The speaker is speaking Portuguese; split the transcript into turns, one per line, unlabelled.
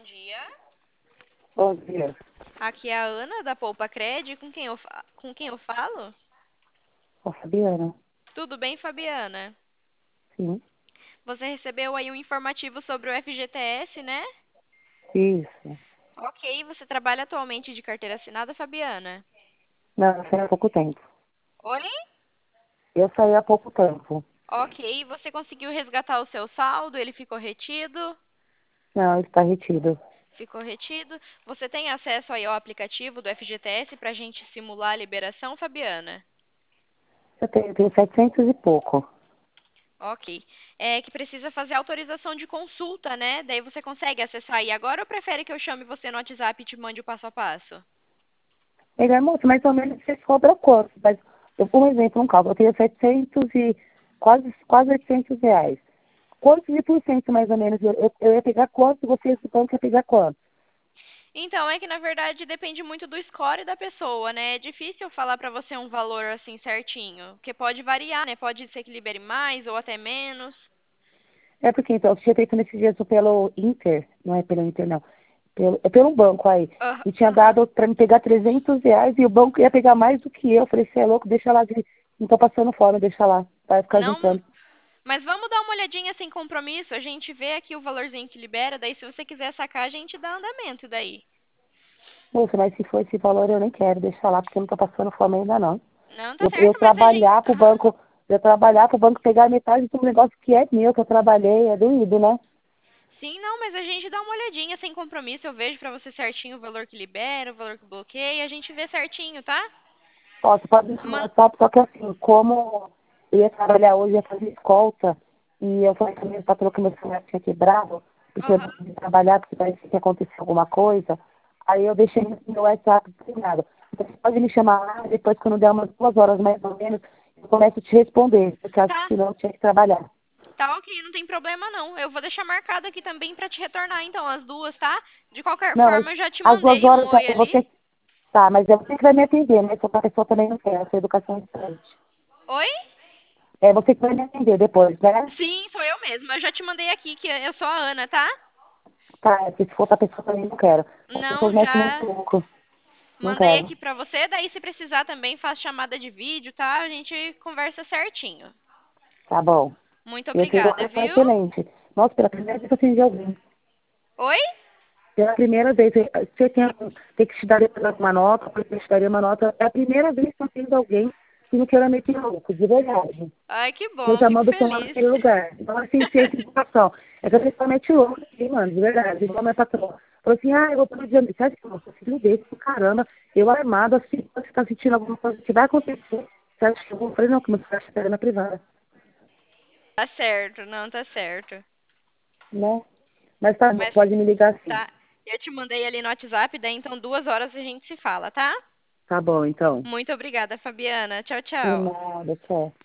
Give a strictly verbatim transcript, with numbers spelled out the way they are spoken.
dia.
Bom dia.
Aqui é a Ana, da Poupa Cred. Com quem eu, fa- com quem eu falo?
Ô, Fabiana.
Tudo bem, Fabiana?
Sim.
Você recebeu aí um informativo sobre o F G T S, né?
Isso.
Ok, você trabalha atualmente de carteira assinada, Fabiana?
Não, eu saí há pouco tempo.
Oi?
Eu saí há pouco tempo.
Ok, você conseguiu resgatar o seu saldo? Ele ficou retido?
Não, está retido.
Ficou retido. Você tem acesso aí ao aplicativo do F G T S para a gente simular a liberação, Fabiana?
Eu tenho, tenho setecentos e pouco.
Ok. É que precisa fazer autorização de consulta, né? Daí você consegue acessar aí agora ou prefere que eu chame você no WhatsApp e te mande o passo a passo?
Ele é moço, mais ou menos você cobra quanto? Mas eu, por exemplo, um cálculo, eu tenho setecentos e quase, quase oitocentos reais. Quantos de por cento mais ou menos? Eu, eu, eu ia pegar quanto e você esse banco ia pegar quanto?
Então, é que na verdade depende muito do score da pessoa, né? É difícil eu falar pra você um valor assim certinho, porque pode variar, né? Pode ser que libere mais ou até menos.
É porque então, eu tinha feito nesses dias pelo Inter, não é pelo Inter não, pelo, é pelo banco aí.
Ah,
E tinha
aham.
dado pra me pegar trezentos reais e o banco ia pegar mais do que eu. Eu falei, você é louco, deixa lá, de- não tô passando fome, deixa lá, vai ficar
Não,
juntando.
mas vamos dar uma olhadinha sem compromisso. A gente vê aqui o valorzinho que libera, daí se você quiser sacar, a gente dá andamento daí.
Moça, mas se for esse valor eu nem quero, deixa lá, porque eu não tô passando fome ainda não.
Não, tá
Eu, eu
certo, mas a gente.
trabalhar pro banco, eu trabalhar pro banco pegar metade de um negócio que é meu, que eu trabalhei, é doído, né?
Sim, não, mas a gente dá uma olhadinha sem compromisso. Eu vejo pra você certinho o valor que libera, o valor que bloqueia, a gente vê certinho, tá?
Ó, você pode deixar no
Man...
WhatsApp, só que assim, como eu ia trabalhar hoje, ia fazer escolta, e eu falei com a minha patroa que meu celular tinha quebrado, porque eu não
Aham.
podia trabalhar, porque parecia que aconteceu alguma coisa, aí eu deixei no meu WhatsApp nada. Então você pode me chamar lá, depois quando der umas duas horas mais ou menos, eu começo a te responder, porque acho que
Tá,
senão eu tinha que trabalhar.
tá ok, não tem problema não. Eu vou deixar marcado aqui também pra te retornar, então, as duas, tá? De qualquer
Não, mas
forma, eu já te
às duas
mandei um
horas
oi
é
ali.
você, tá, mas é você que vai me atender, né? Se outra pessoa também não quer, essa educação distante.
Oi?
É você que vai me atender depois, né?
Sim, sou eu mesma. Eu já te mandei aqui que eu sou a Ana, tá?
Tá, é que se for outra pessoa também não quero. As pessoas
Não,
mexem muito
já
louco. Não
mandei
quero.
aqui pra você. Daí, se precisar também, faço chamada de vídeo, tá? A gente conversa certinho.
Tá bom.
Muito
Eu tenho uma
obrigada,
educação
viu?
excelente. Nossa, pela primeira vez que eu atendi alguém.
Oi?
Pela primeira vez. Você tem, tem que te dar depois uma nota, porque eu te daria uma nota. É a primeira vez que eu atendo alguém que não queira meter louco, de verdade.
Ai, que
Eu
bom,
já
fico
mando tomar
feliz.
naquele lugar. Então, assim, sem essa educação. É que a pessoa mete louco aqui, mano, de verdade. Igual a minha patroa. Falou assim, ah, eu vou todo dia. Você acha que eu sou filho desse, caramba. Eu armado, assim, você tá sentindo alguma coisa que vai acontecer. Você acha que eu vou? Eu falei, não, como você acha na privada,
Tá certo, não, tá certo.
né? Mas tá bom,
Mas
pode me ligar sim.
tá, eu te mandei ali no WhatsApp, daí então duas horas a gente se fala, tá?
Tá bom, então.
Muito obrigada, Fabiana. Tchau,
Por
tchau.
nada, tchau.